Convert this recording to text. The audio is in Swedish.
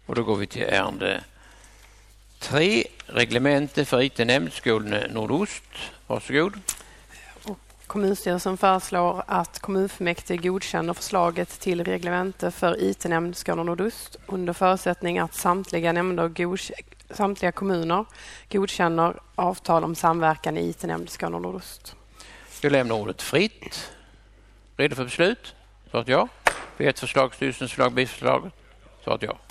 Och då går vi till ärende 3, reglemente för IT-nämnd Skåne Nordost. Varsågod. Kommunstyrelsen föreslår att kommunfullmäktige godkänner förslaget till reglemente för IT-nämnd Skåne Nordost under förutsättning att samtliga nämnder och samtliga kommuner godkänner avtal om samverkan i IT-nämnd Skåne Nordost. Jag lämnar ordet fritt. Redo för beslut? Svaret ja. Vid ett förslag, styrelsens förslag, biförslag. Svaret ja.